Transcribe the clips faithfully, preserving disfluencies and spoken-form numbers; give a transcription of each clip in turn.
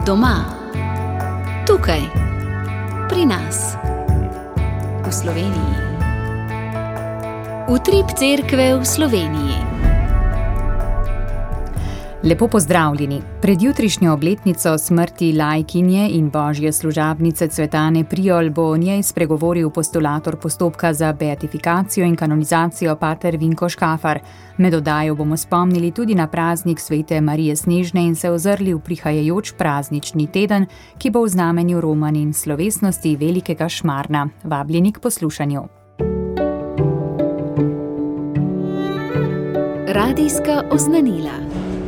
Doma, tukaj, pri nas, v Sloveniji. Utrip cerkve v Sloveniji. Lepo pozdravljeni. Pred jutrišnjo obletnico smrti laikinje in božje služabnice Cvetane Prijol bo o njej spregovoril postulator postopka za beatifikacijo in kanonizacijo pater Vinko Škafar. Med oddajo bomo spomnili tudi na praznik svete Marije Snežne in se ozrli v prihajajoč praznični teden, ki bo v znamenju romanj in slovesnosti velikega Šmarna. Vabljeni k poslušanju. Radijska oznanila.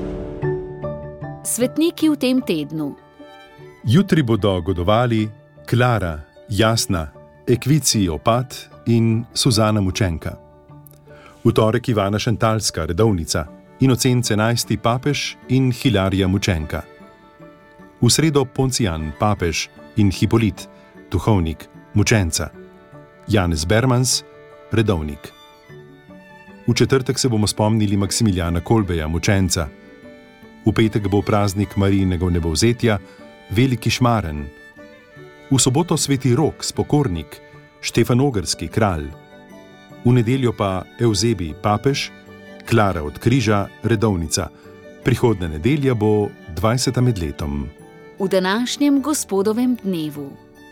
Svetniki v tem tednu. Jutri bodo godovali Klara, Jasna, Ekvici Opat in Suzana Mučenka. V torek Ivana Šantalska, redovnica, Inocens enajsti papež in Hilarija Mučenka. V sredo Poncijan, papež in Hipolit, duhovnik, mučenca. Janez Bermans, redovnik. V četrtek se bomo spomnili Maksimiljana Kolbeja, mučenca. V petek bo praznik Marijinega vnebovzetja, veliki Šmaren. V soboto sveti Rok, spokornik, Štefan Ogrski, kralj. V nedeljo pa Evzebij, papež, Klara od križa, redovnica. Prihodnja nedelja bo dvajseta med letom. V današnjem gospodovem dnevu.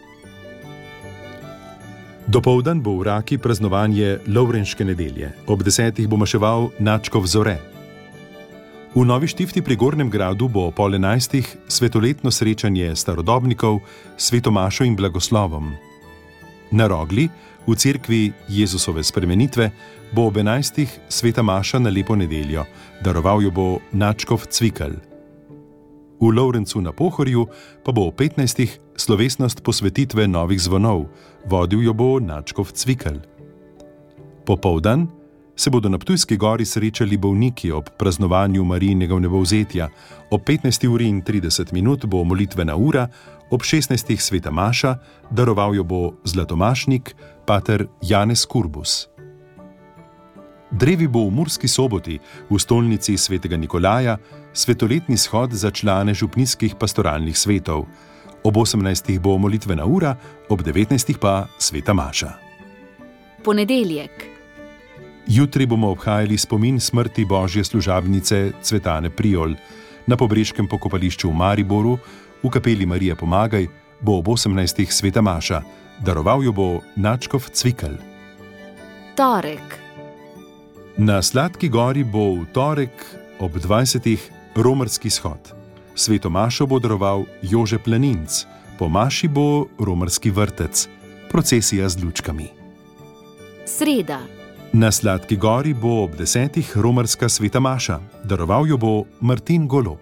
Dopoldan bo v Raki praznovanje Lovrenške nedelje. Ob desetih bo maševal Načkov zore. V Novi Štifti pri Gornjem gradu bo o pol enajstih svetoletno srečanje starodobnikov s svetomašo in blagoslovom. Na Rogli, v cerkvi Jezusove spremenitve, bo ob enajstih sveta maša na lepo nedeljo, daroval jo bo Načkov Cvikl. V Lovrencu na Pohorju pa bo ob petnajstih slovesnost posvetitve novih zvonov, vodil jo bo Načkov Cvikl. Popoldan se bodo na Ptujski gori srečali bolniki ob praznovanju Marijinega vnebovzetja. Ob petnajsti uri in trideset minut bo molitvena ura, ob šestnajstih sveta maša, daroval jo bo zlatomašnik, pater Janez Kurbus. Drevi bo v Murski Soboti, v stolnici svetega Nikolaja, svetoletni shod za člane župnijskih pastoralnih svetov. Ob osemnajstih bo molitvena ura, ob devetnajstih pa sveta maša. Ponedeljek. Jutri bomo obhajali spomin smrti božje služabnice Cvetane Prijol. Na Pobreškem pokopališču v Mariboru, v kapeli Marije Pomagaj, bo ob osemnajstih sveta maša. Daroval jo bo Načkov Cvikl. Torek. Na Sladki gori bo v torek ob dvajsetih romarski shod. Sveto mašo bo daroval Jože Planinc. Po maši bo romarski vrtec. Procesija z lučkami. Sreda. Na Sladki gori bo ob desetih romarska sveta maša. Daroval jo bo Martin Golob.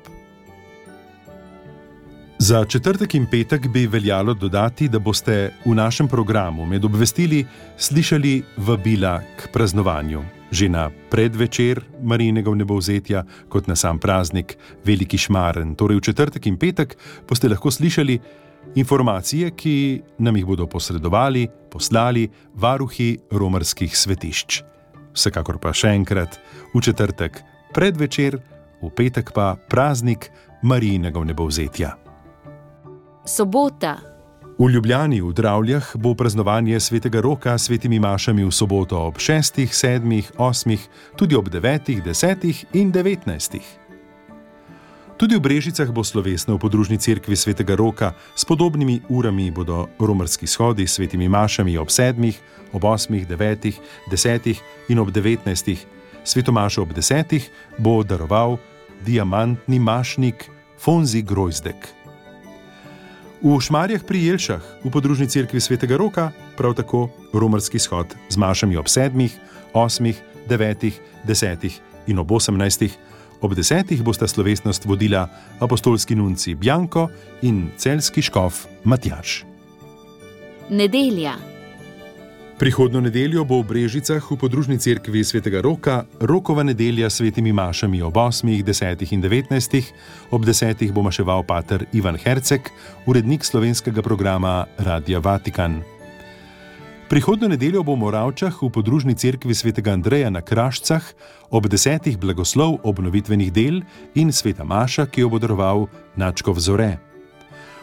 Za četrtek in petek bi veljalo dodati, da boste v našem programu med obvestili slišali vabila k praznovanju. Že na predvečer Marijinega vnebovzetja, kot na sam praznik veliki Šmaren. Torej v četrtek in petek boste lahko slišali informacije, ki nam jih bodo posredovali, poslali varuhi romarskih svetišč. Vsekakor pa še enkrat, v četrtek predvečer, v petek pa praznik Marijinega vnebovzetja. Sobota. V Ljubljani v Dravljah bo praznovanje svetega Roka s svetimi mašami v soboto ob šestih, sedmih, osmih, tudi ob devetih, desetih in devetnajstih. Tudi v Brežicah bo slovesno v podružni cerkvi svetega Roka, s podobnimi urami bodo romarski shodi s svetimi mašami ob sedmih, ob osmih, devetih, desetih in ob devetnajstih. Sveto mašo ob desetih bo daroval diamantni mašnik Fonzi Grozdek. V Šmarjah pri Jelšah, v podružni cerkvi svetega Roka, prav tako romarski shod z mašami ob sedmih, osmih, devetih, desetih in ob osemnajstih. Ob desetih bosta slovesnost vodila apostolski nunci Bjanko in celjski škof Matjaž. Nedelja. Prihodnjo nedeljo bo v Brežicah v podružni cerkvi svetega Roka Rokova nedelja s svetimi mašami ob osmih, desetih in devetnajstih. Ob desetih bo maševal pater Ivan Herceg, urednik slovenskega programa Radia Vatikan. Prihodnjo nedeljo bo v Moravčah v podružni cerkvi svetega Andreja na Krašcah ob desetih blagoslov obnovitvenih del in sveta maša, ki jo bo daroval Načkov zore.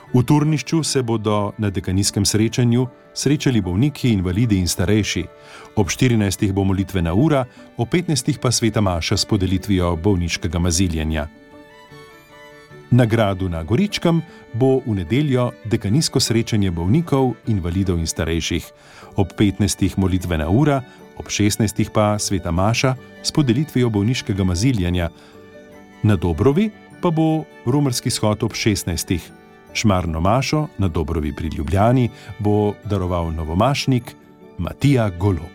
V Turnišču se bodo na dekanijskem srečanju srečali bolniki, invalidi in starejši. Ob štirinajstih bo molitvena ura, ob petnajstih pa sveta maša s podelitvijo bolniškega maziljenja. Na gradu na Goričkem bo v nedeljo dekanijsko srečanje bolnikov, invalidov in starejših. Ob petnajstih molitvena ura, ob šestnajstih pa sveta maša s podelitvijo bolniškega maziljenja. Na Dobrovi pa bo romarski shod ob šestnajstih. Šmarno mašo na Dobrovi pri Ljubljani bo daroval novomašnik Matija Golob.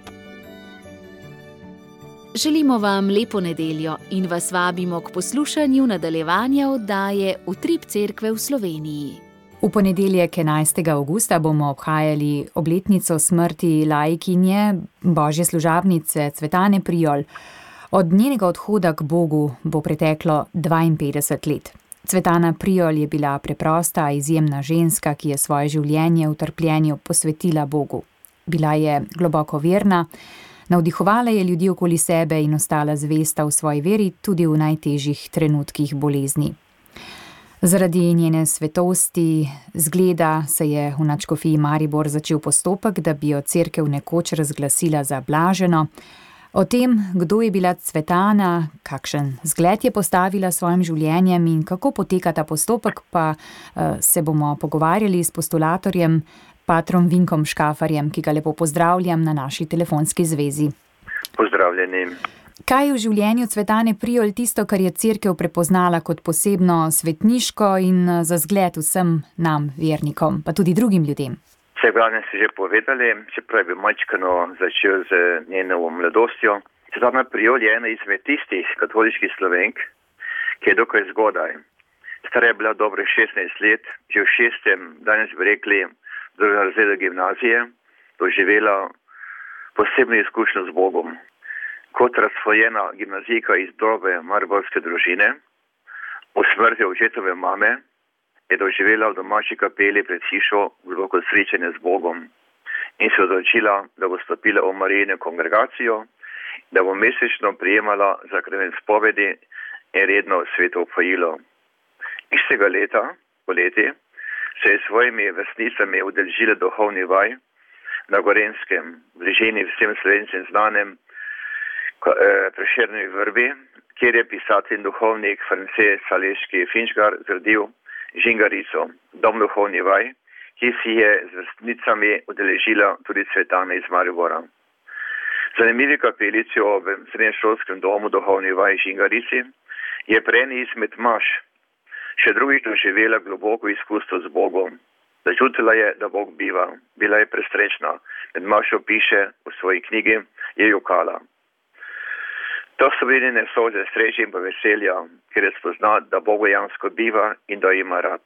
Želimo vam lepo nedeljo in vas vabimo k poslušanju nadaljevanja oddaje Utrip cerkve v Sloveniji. V ponedeljek enajstega avgusta bomo obhajali obletnico smrti laikinje, božje služabnice Cvetane Prijol. Od njenega odhoda k Bogu bo preteklo dvainpetdeset let. Cvetana Prijol je bila preprosta, izjemna ženska, ki je svoje življenje v trpljenju posvetila Bogu. Bila je globoko verna, navdihovala je ljudi okoli sebe in ostala zvesta v svoji veri tudi v najtežjih trenutkih bolezni. Zaradi njene svetosti zgleda se je v nadškofiji Maribor začel postopek, da bi jo cerkev nekoč razglasila za blaženo. O tem, kdo je bila Cvetana, kakšen zgled je postavila s svojim življenjem in kako poteka ta postopek, pa se bomo pogovarjali s postulatorjem, patrom Vinkom Škafarjem, ki ga lepo pozdravljam na naši telefonski zvezi. Pozdravljeni. Kaj je v življenju Cvetane Prijol tisto, kar je cerkev prepoznala kot posebno svetniško in za zgled vsem nam, vernikom, pa tudi drugim ljudem? Vse glavne ste že povedali, čeprav bi majčkano začel z njeno mladostjo. Cvetana Prijol je ena izmed tistih katoliških Slovenk, ki je dokaj zgodaj. Stara je bila dobrih šestnajst let, že v šestem, danes bi rekli, drugega razreda gimnazije, doživela posebno izkušnjo z Bogom. Kot razsvojena gimnazijka iz dobre mariborske družine, v smrti očetove mame, je doživela v domači kapeli pred hišo globoko srečanje z Bogom in se odločila, da bo stopila v Marijino kongregacijo, da bo mesečno prijemala zakrament spovedi in redno sveto opojilo. Istega leta, poleti, se je s svojimi vrstnicami udeležila duhovni vaj na Gorenskem, v bližini vsem Slovencem znanem Prešernovi vrbi, kjer je pisatelj in duhovnik France Saleški Finčgar zgradil Žingarico, dom duhovni vaj, ki si je z vrstnicami udeležila tudi Cvetana iz Maribora. Zanimivi kapelici ob srednješolskem domu duhovni vaj Žingarici je pri eni izmed maš še drugič doživela globoko izkustvo z Bogom. Začutila je, da Bog biva. Bila je presrečna. Med mašo piše v svoji knjigi, je jokala. To so videne solze sreče in pa veselja, ker je spozna, da Bog dejansko biva in da ima rad.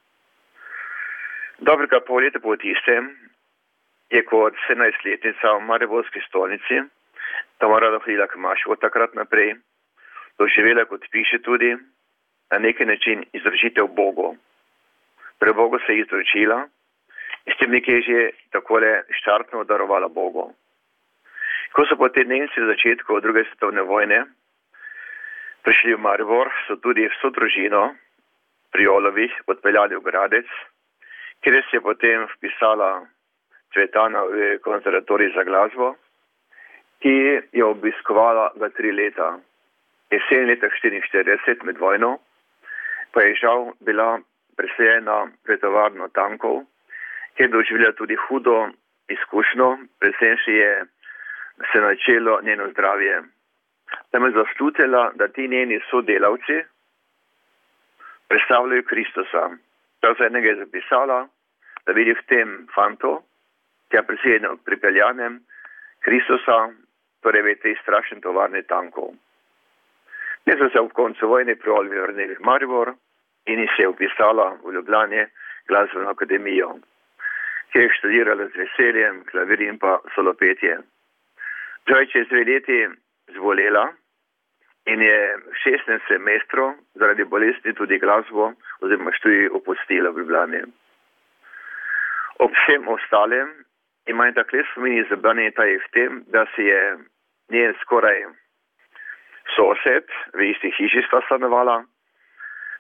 Dobrega pol leta po tistem je kot sedemnajstletnica v mariborski stolnici, tam rada hodila k maši od takrat naprej, doživela, kot piše tudi, na neki način izročitev Bogu. Pre Bogu se je izročila in s tem nekaj že takole štartno darovala Bogu. Ko so potem Nemci v začetku druge svetovne vojne prišli v Maribor, so tudi vso družino Prijolovih odpeljali v Gradec, kjer se je potem vpisala Cvetana v konservatorij za glasbo, ki je obiskovala ga tri leta. Jesen leta štiriinštirideset med vojno pa je žal bila preseljena v tovarno tankov, kjer je doživela tudi hudo izkušnjo, predvsem še je se načelo njeno zdravje. Tam je zaslutila, da ti njeni sodelavci predstavljajo Kristusa. Prav za enega je zapisala, da vidi v tem fantu, ki je preseljeno pripeljanem Kristusa, torej v tej strašni tovarni tankov. Ne so se v koncu vojne Prijolovi vrnili v Maribor in se je upisala v Ljubljani glasbeno akademijo, ki je študirala z veseljem, klavir in pa solopetje. Zdaj, čez dve leti zbolela in je v šestnem semestru zaradi bolezni tudi glasbo oziroma študij opustila v Ljubljani. Ob vsem ostalem ima in takle spomini zabranje taj v tem, da si je njen skoraj sosed, v isti hiši sta stanovala,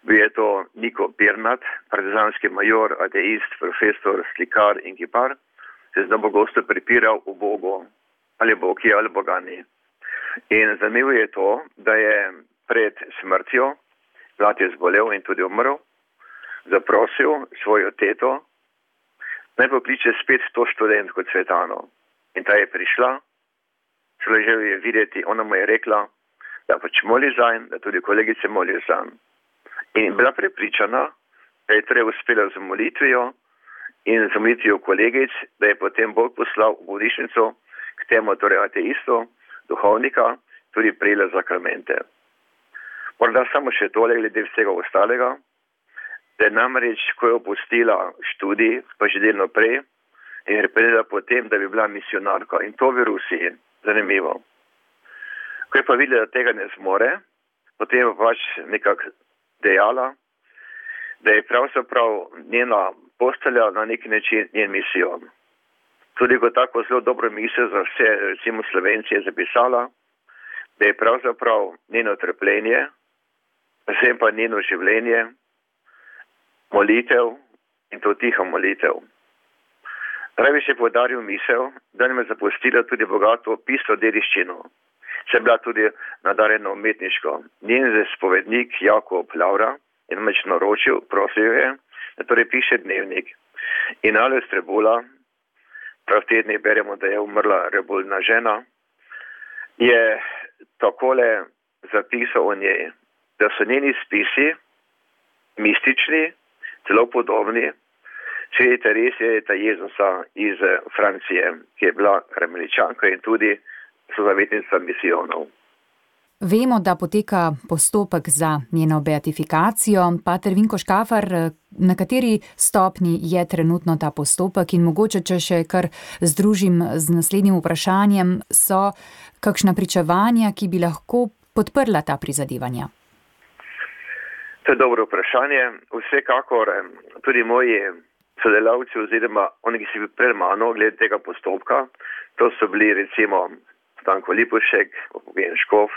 Bil je to Niko Pirnat, partizanski major, ateist, profesor, slikar in kipar, se zelo pogosto prepiral v Bogu, ali Bog je ali Boga ni. In zanimivo je to, da je pred smrtjo, brat je zbolel in tudi umrl, zaprosil svojo teto, naj pokliče spet to študentko Cvetano. In ta je prišla, celo želel je videti, ona mu je rekla, da pač moli zanj, da tudi kolegice molijo zanj. In bila prepričana, da je torej uspela z molitvijo in z molitvijo kolegic, da je potem Bog poslal v bolnišnico k temu torej ateistu, duhovnika, tudi prejela zakramente. Morda samo še tole glede vsega ostalega, da je namreč, ko je opustila študij, pa že delno prej, in je prejela potem, da bi bila misionarka. In to v Rusiji. Zanimivo. Ko je pa videla, da tega ne zmore, potem je pač nekako dejala, da je pravzaprav njena postelja na neki način njen misijon. Tudi kot tako zelo dobro misel za vse, recimo Slovenci, je zapisala, da je pravzaprav njeno trpljenje, vsem pa njeno življenje, molitev in to tiha molitev. Raj bi še podaril misel, da nam je zapustila tudi bogato pisno dediščino. Se je bila tudi nadarjena umetniško. Njen spovednik Jakob Laura je namreč naročil, prosil je, da torej piše dnevnik. In Alojz Strebula, prav tedni beremo, da je umrla rebolna žena, je takole zapisal o njej, da so njeni spisi mistični, celo podobni Sveti Teresije ta Jezusa iz Francije, ki je bila karmeličanka in tudi sozavetnica misijonov. Vemo, da poteka postopek za njeno beatifikacijo. Pater Vinko Škafar, na kateri stopni je trenutno ta postopek in mogoče, če še kar združim z naslednjim vprašanjem, so kakšna pričevanja, ki bi lahko podprla ta prizadevanja? To je dobro vprašanje. Vsekakor tudi moji sodelavci oziroma oni, ki so bili pred mano glede tega postopka, to so bili recimo Stanko Lipušek, Bojan Škof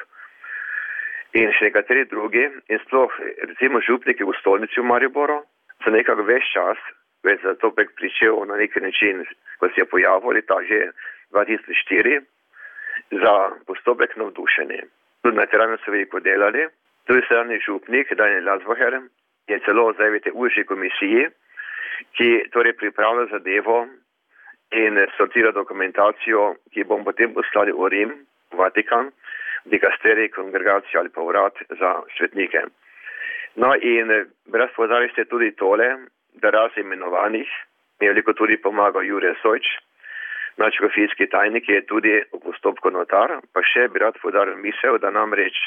in še nekateri drugi in sploh recimo župniki v stolnici v Mariboru so nekako ves čas, več za to pek pričel na neki način, ko se je pojavil leta že dva tisoč štiri, za postopek navdušeni. Tudi na terenu so veliko delali, tudi sedajni župnik Daniel Lazvaher je celo zdaj v tej užji komisiji, ki torej pripravlja zadevo in sortira dokumentacijo, ki bom potem poslali v Rim, v Vatikan, dikasterij, kongregacijo ali pa urad za svetnike. No in brez povzali ste tudi tole, da raz imenovanih mi je veliko tudi pomagal Jure Sojč, naš škofijski tajnik, ki je tudi v postopku notar, pa še bi rad podaril misel, da namreč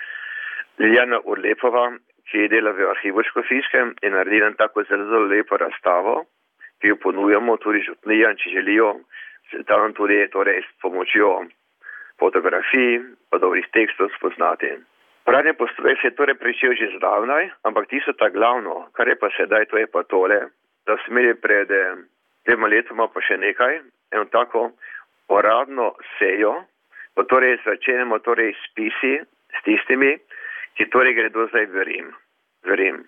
Liljana Urlepova, ki dela v arhivu škofijskem in naredi nam tako zelo, zelo lepo razstavo, ki jo ponujamo tudi župnijam, če želijo, tam tudi torej s pomočjo fotografij, pa dobrih tekstov spoznati. Pravni postopek se je torej pričel že zdavnaj, ampak tisto ta glavno, kar je pa sedaj, to je pa tole, da smo imeli pred dvema letoma pa še nekaj, eno tako uradno sejo, pa torej začenjamo torej spisi s tistimi, ki torej gredo zdaj v Rim. v Rim.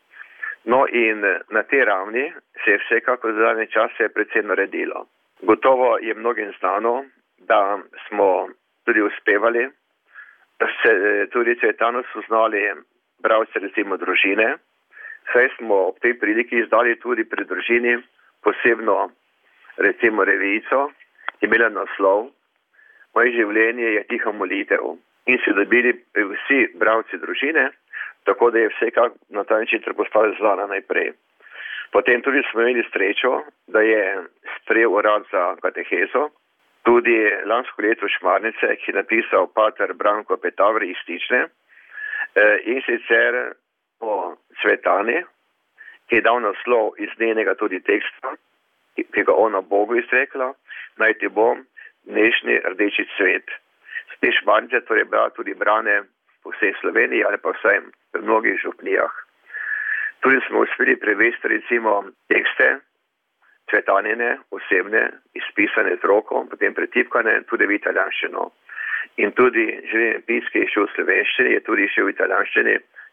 No in na tej ravni se je vsekako za zadnje čase predvsem naredilo. Gotovo je mnogim znano, da smo tudi uspevali, da se tudi Cvetano so znali bralce recimo družine, saj smo ob tej priliki izdali tudi pri družini posebno recimo revijico, ki je imela naslov Moje življenje je tiha molitev. In so dobili vsi bralci družine, tako da je vsekak na ta način postala znana najprej. Potem tudi smo imeli srečo, da je sprejel urad za katehezo, tudi lansko leto Šmarnice, ki je napisal pater Branko Petavri iz Stične, in sicer o Cvetani, ki je dal naslov iz njenega tudi teksta, ki ga ona Bogu izrekla, naj ti bo dnešni rdeči cvet. Te Šmarnice torej bila tudi brane po vsej Sloveniji ali pa vsaj v mnogih župnijah. Tudi smo uspeli prevesti recimo tekste Cvetanine, osebne, izpisane z roko, potem pretipkane, tudi v italijanščino. In tudi življenjepis, ki je šel v slovenščini, je tudi šel v italijanščini,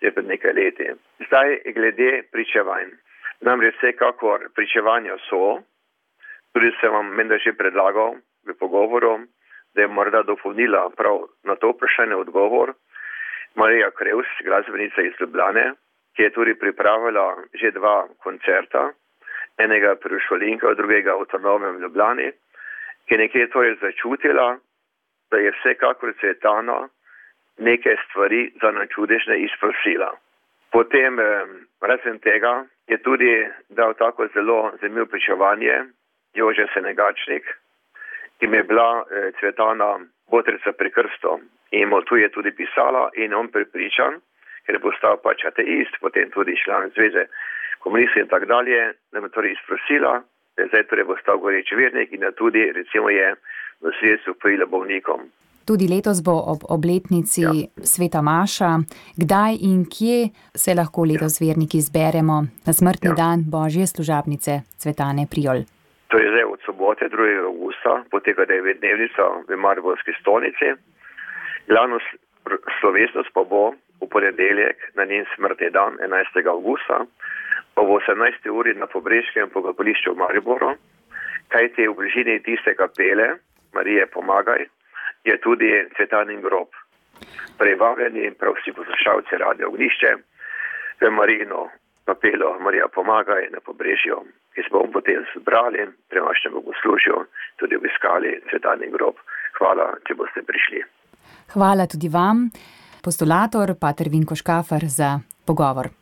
je pred nekaj leti. Zdaj glede pričevanj. Namreč vsekakor pričevanja so, tudi sem vam menda že predlagal v pogovoru, da je morda dopolnila prav na to vprašanje odgovor Marija Krevs, glasbenica iz Ljubljane, ki je tudi pripravila že dva koncerta, enega pri Šolinka, drugega v Trnovem v Ljubljani, ki nekje to je začutila, da je vsekakor Cvetana neke stvari za načudežne izprosila. Potem, razen tega, je tudi dal tako zelo zanimivo pričevanje Jože Senegačnik, ki mi je bila Cvetana botrica pri krstu. In tu je tudi pisala in on pripričan, ker je postal pač ateist, potem tudi član zveze komunistov in tak dalje, da me torej izprosila, da je zdaj torej postal goreč vernik in da tudi recimo je v sredstvu pojila bolnikom. Tudi letos bo ob obletnici ja. Sveta Maša. Kdaj in kje se lahko letos ja. verniki zberemo na smrtni ja. dan Božje služabnice Cvetane Prijol? To je zdaj od sobote, drugega avgusta, poteka devetdnevnica v mariborski stolnici. Glavno slovesnost pa bo v ponedeljek na njen smrtni dan, enajstega avgusta, pa v osemnajsti uri na Pobreškem pogrebališču v Mariboru, kajti v bližini tiste kapele Marije Pomagaj je tudi Cvetanin grob. Privabljeni prav vsi poslušalci Radio Ognjišče v Marijino kapelo Marija Pomagaj na Pobrežju, ki se bomo potem zbrali pri našem bogoslužju, tudi obiskali Cvetanin grob. Hvala, če boste prišli. Hvala tudi vam, postulator pater Vinko Škafar, za pogovor.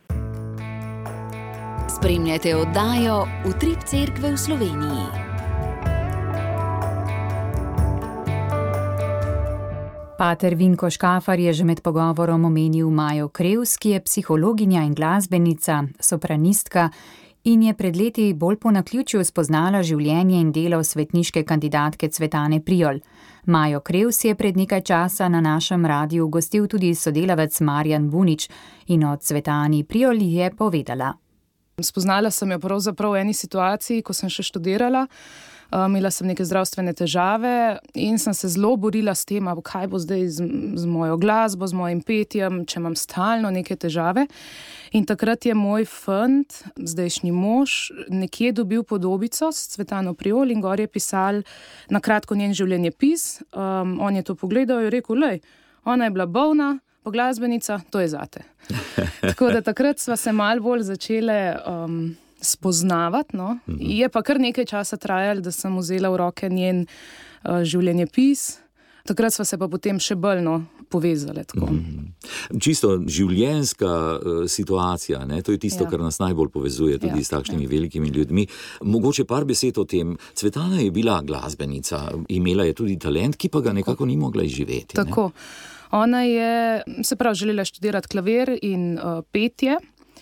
Spremljate oddajo Utrip cerkve v Sloveniji. Pater Vinko Škafar je že med pogovorom omenil Majo Krevs, ki je psihologinja in glasbenica, sopranistka in je pred leti bolj po naključju spoznala življenje in delo svetniške kandidatke Cvetane Prijol. Majo Krevs je pred nekaj časa na našem radiu gostil tudi sodelavec Marjan Bunič in o Cvetani Prijol je povedala. Spoznala sem jo pravzaprav v eni situaciji, ko sem še študirala. Imela sem neke zdravstvene težave in sem se zelo borila s tem, kaj bo zdaj z, z mojo glasbo, z mojim petjem, če imam stalno neke težave. In takrat je moj fant, zdajšnji mož, nekje dobil podobico s Cvetano Prijol in gor je pisal na kratko njen življenjepis. Um, on je to pogledal in je rekel, lej, ona je bila bolna, pa glasbenica, to je zate. Tako da takrat sva se malo bolj začele um, spoznavati, no. Je pa kar nekaj časa trajalo, da sem vzela v roke njen uh, življenjepis. Takrat sva se pa potem še bolj no, povezali. Tako. Mm. Čisto življenjska uh, situacija, ne? To je tisto, ja. kar nas najbolj povezuje tudi ja. s takšnimi ja. velikimi ljudmi. Mogoče par besed o tem. Cvetana je bila glasbenica, imela je tudi talent, ki pa ga nekako ni mogla izživeti. Tako. Ne? Ona je, se pravi, želela študirati klavir in uh, petje,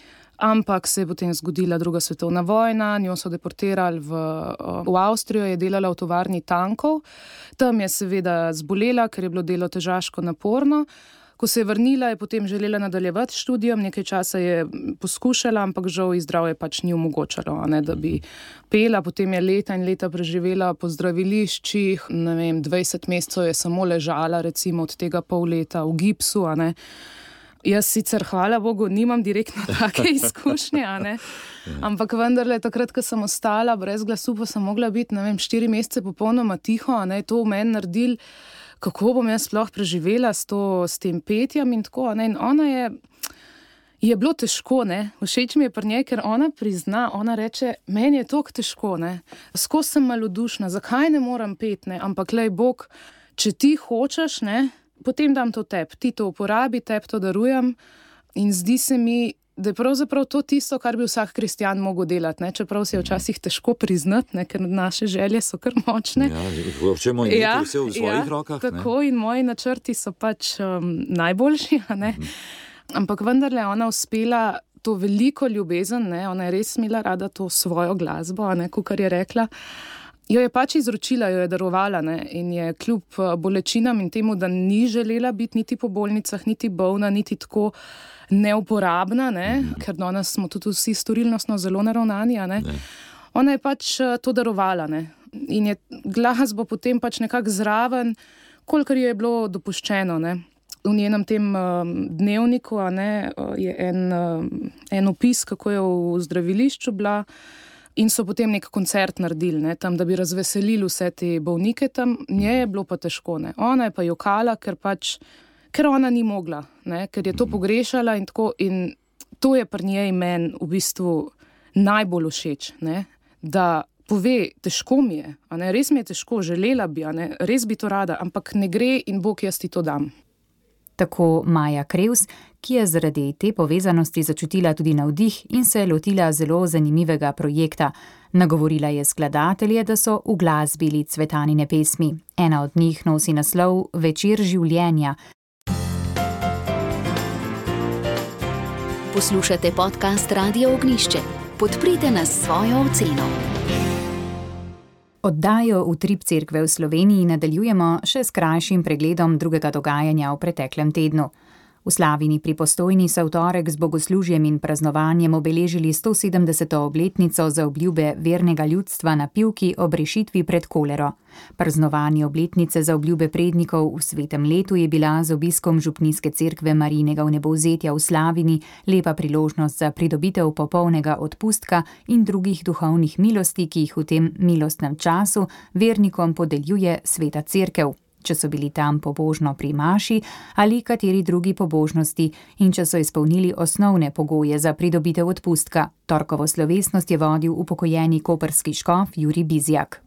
ampak se je potem zgodila druga svetovna vojna, njo so deportirali v, v Avstrijo, je delala v tovarni tankov. Tam je seveda zbolela, ker je bilo delo težaško naporno. Ko se je vrnila, je potem želela nadaljevati študijom, nekaj časa je poskušala, ampak žal ji zdravje pač ni omogočalo, ne, da bi pela. Potem je leta in leta preživela po zdraviliščih, ne vem, dvajset mesecev je samo ležala, recimo od tega pol leta v gipsu, a ne. Jaz sicer, hvala Bogu, nimam direktno take izkušnje, a ne. Ampak vendarle, takrat, ko sem ostala brez glasu, pa sem mogla biti, ne vem, štiri mesece popolnoma tiho, a ne, to v meni naredil, kako bom jaz sploh preživela s, to, s tem petjem in tako, ne. In ona je, je bilo težko, ne. Všeč mi je pri njej, ker ona prizna, ona reče, meni je toliko težko, ne. Skozi sem malodušna, zakaj ne moram pet, ne, ampak lej Bog, če ti hočeš, ne, potem dam to teb, ti to uporabi, teb to darujem in zdi se mi, da je pravzaprav to tisto, kar bi vsak kristjan mogel delati, ne? Čeprav si je včasih težko priznati, ne? Ker naše želje so kar močne. Ja, hočemo imeti ja, vse v svojih ja, rokah. Tako ne? In moji načrti so pač um, najboljši, a ne? Mhm. Ampak vendarle ona uspela to veliko ljubezen, ne? Ona je res imela rada to svojo glasbo, a ne, kakor je rekla. Jo je pač izročila, jo je darovala, ne? In je kljub bolečinam in temu, da ni želela biti niti po bolnicah, niti bolna, niti tako neuporabna, ne? Mm. Ker danes smo tudi vsi storilnostno zelo naravnani, a ne? Ne. Ona je pač to darovala, ne? In je glasbo potem pač nekako zraven, kolikor je bilo dopuščeno, ne? v njenem tem um, dnevniku a ne, je en, um, en opis, kako je v zdravilišču bila in so potem nek koncert naredili, ne, tam, da bi razveselili vse te bolnike tam. Nje je bilo pa težko, ne. Ona je pa jokala, ker pač, ker ona ni mogla, ne, ker je to pogrešala in tako, in to je pri njej meni v bistvu najbolj všeč, ne, da pove, težko mi je, a ne, res mi je težko, želela bi, a ne, res bi to rada, ampak ne gre in Bog, jaz ti to dam. Tako Maja Krevs, ki je zaradi te povezanosti začutila tudi navdih in se je lotila zelo zanimivega projekta. Nagovorila je skladatelje, da so uglasbili Cvetanine pesmi. Ena od njih nosi naslov Večer življenja. Poslušate podcast Radia Ognjišče. Podprite nas s svojo oceno. Oddajo Utrip cerkve v Sloveniji nadaljujemo še s krajšim pregledom drugega dogajanja v preteklem tednu. V Slavini pri Postojni so v torek z bogoslužjem in praznovanjem obeležili sto sedemdeseto obletnico za obljube vernega ljudstva na Pivki ob rešitvi pred kolero. Praznovanje obletnice za obljube prednikov v svetem letu je bila z obiskom župnijske cerkve Marijinega vnebovzetja v Slavini lepa priložnost za pridobitev popolnega odpustka in drugih duhovnih milosti, ki jih v tem milostnem času vernikom podeljuje sveta cerkev, če so bili tam pobožno pri maši ali kateri drugi pobožnosti in če so izpolnili osnovne pogoje za pridobitev odpustka. Torkovo slovesnost je vodil upokojeni koprski škof Jurij Bizjak.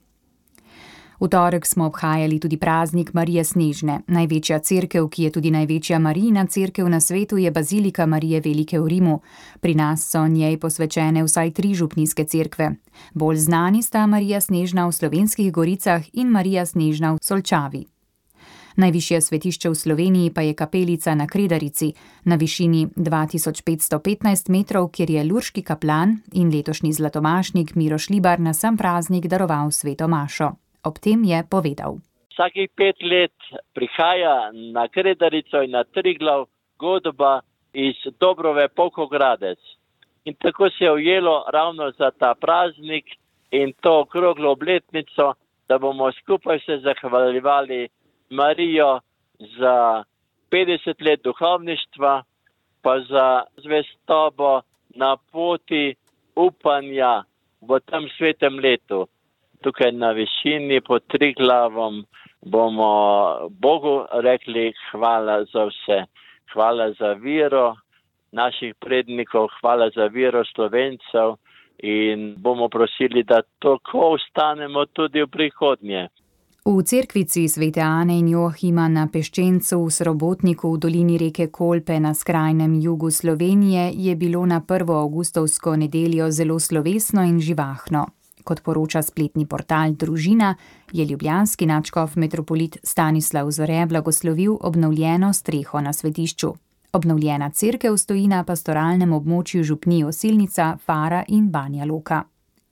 V torek smo obhajali tudi praznik Marije Snežne. Največja cerkev, ki je tudi največja Marijina cerkev na svetu, je Bazilika Marije Velike v Rimu. Pri nas so njej posvečene vsaj tri župnijske cerkve. Bolj znani sta Marija Snežna v Slovenskih Goricah in Marija Snežna v Solčavi. Najvišje svetišče v Sloveniji pa je kapelica na Kredarici, na višini dva tisoč petsto petnajst metrov, kjer je lurški kaplan in letošnji zlatomašnik Miro Šlibar na sam praznik daroval sveto mašo. Ob tem je povedal. Vsakih pet let prihaja na Kredarico in na Triglav godba iz Dobrove Polkogradec. In tako se je ujelo ravno za ta praznik in to okroglo obletnico, da bomo skupaj se zahvaljevali Marijo za petdeset let duhovništva, pa za zvestobo na poti upanja v tem svetem letu. Tukaj na višini pod Triglavom bomo Bogu rekli hvala za vse. Hvala za vero naših prednikov, hvala za vero Slovencev in bomo prosili, da tako ostanemo tudi v prihodnje. V cerkvici svete Ane in Johima na Peščencu v Srobotniku v dolini reke Kolpe na skrajnem jugu Slovenije je bilo na prvo avgustovsko nedeljo zelo slovesno in živahno. Kot poroča spletni portal Družina, je ljubljanski nadškof metropolit Stanislav Zore blagoslovil obnovljeno streho na svetišču. Obnovljena cerkev stoji na pastoralnem območju župnij Osilnica, Fara in Banja Luka.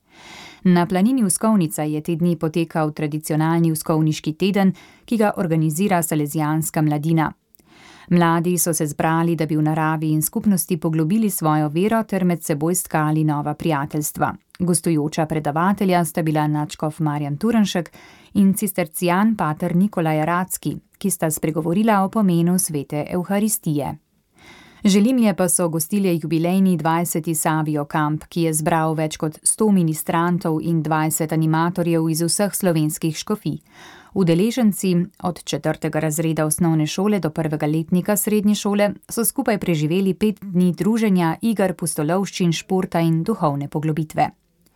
Na planini Uskovnica je te dni potekal tradicionalni uskovniški teden, ki ga organizira salezijanska mladina. Mladi so se zbrali, da bi v naravi in skupnosti poglobili svojo vero ter med seboj stkali nova prijateljstva. Gostujoča predavatelja sta bila nadškof Marjan Turnšek in cistercijan pater Nikolaj Racki, ki sta spregovorila o pomenu svete Evharistije. Želimlje pa so gostili jubilejni dvajseti Savio Kamp, ki je zbral več kot sto ministrantov in dvajset animatorjev iz vseh slovenskih škofij. Udeleženci od četrtega razreda osnovne šole do prvega letnika srednje šole so skupaj preživeli pet dni druženja, iger, pustolovščin, športa in duhovne poglobitve.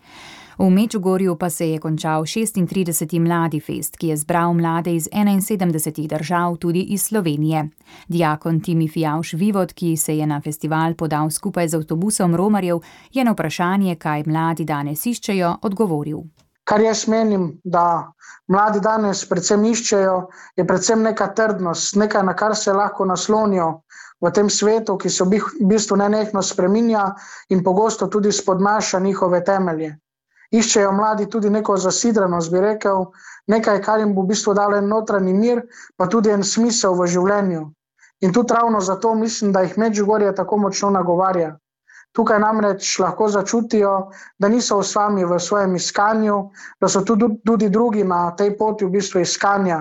V Medžugorju pa se je končal šestintrideseti Mladi fest, ki je zbral mlade iz enainsedemdesetih držav, tudi iz Slovenije. Diakon Timi Fijavš Vivod, ki se je na festival podal skupaj z avtobusom romarjev, je na vprašanje, kaj mladi danes iščejo, odgovoril. Kar jaz menim, da mladi danes predvsem iščejo, je predvsem neka trdnost, nekaj, na kar se lahko naslonijo v tem svetu, ki se v bistvu nenehno spreminja in pogosto tudi spodnaša njihove temelje. Iščejo mladi tudi neko zasidranost, bi rekel, nekaj, kar jim bo v bistvu dalo en notranji mir, pa tudi en smisel v življenju. In tudi ravno zato mislim, da jih Medžugorje tako močno nagovarja. Tukaj namreč lahko začutijo, da niso sami v svojem iskanju, da so tudi, tudi drugi na tej poti v bistvu iskanja.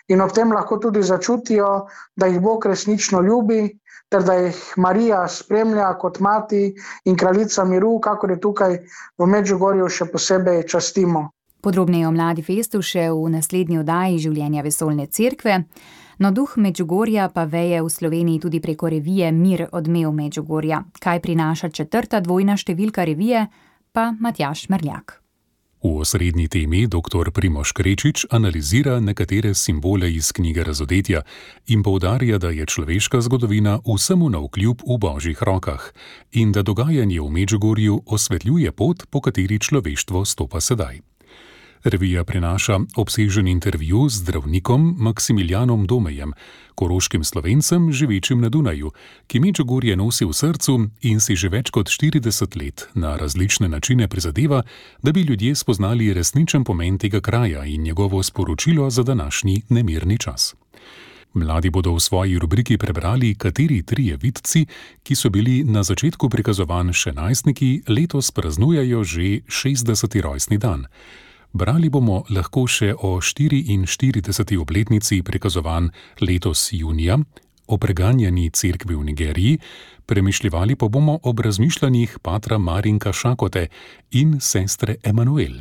in ob tem lahko tudi začutijo, da jih Bog resnično ljubi, ter da jih Marija spremlja kot mati in kraljica miru, kakor je tukaj v Medžugorju še posebej častimo. Podrobneje o Mladi festu še v naslednji oddaji Življenja vesoljne cerkve. No, duh Medžugorja pa veje v Sloveniji tudi preko revije Mir, odmev Medžugorja. Kaj prinaša četrta dvojna številka revije, pa Matjaž Merljak. V osrednji temi doktor Primož Krečič analizira nekatere simbole iz knjige Razodetja in poudarja, da je človeška zgodovina vsemu navkljub v Božjih rokah in da dogajanje v Medžugorju osvetljuje pot, po kateri človeštvo stopa sedaj. Revija prinaša obsežen intervju z zdravnikom Maksimilijanom Domejem, koroškim Slovencem živečim na Dunaju, ki Medžugorje nosi v srcu in si že več kot štirideset let na različne načine prizadeva, da bi ljudje spoznali resničen pomen tega kraja in njegovo sporočilo za današnji nemirni čas. Mladi bodo v svoji rubriki prebrali, kateri trije vidci, ki so bili na začetku prikazovanj še najstniki, letos praznujejo že šestdeseti rojstni dan. Brali bomo lahko še o štiriinštirideseti obletnici prikazovanj letos junija, o preganjani cerkvi v Nigeriji, premišljevali pa bomo ob razmišljanjih patra Marinka Šakote in sestre Emanuel.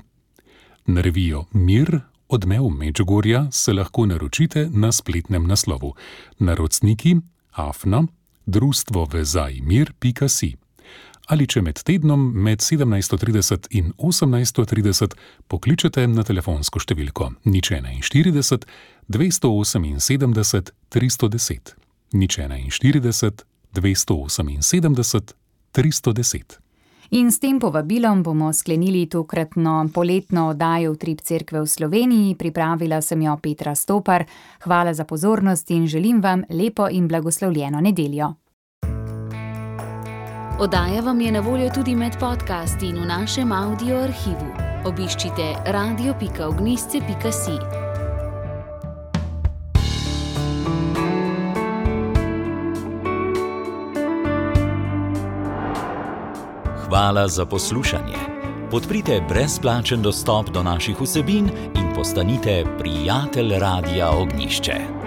Na revijo Mir, odmev Medžugorja se lahko naročite na spletnem naslovu naročniki afna društvo vezaj mir pika si. Ali če med tednom med sedemnajsto trideset in osemnajsto trideset pokličete na telefonsko številko nič enainštirideset dvesto oseminsedemdeset tristo deset. nič enainštirideset dvesto oseminsedemdeset tristo deset. In s tem povabilom bomo sklenili tokratno poletno oddajo Utrip cerkve v Sloveniji. Pripravila sem jo Petra Stopar. Hvala za pozornost in želim vam lepo in blagoslovljeno nedeljo. Oddaja vam je na voljo tudi med podcasti in v našem audio arhivu. Obiščite radio pika ognjišče pika si. Hvala za poslušanje. Podprite brezplačen dostop do naših vsebin in postanite prijatelj Radia Ognjišče.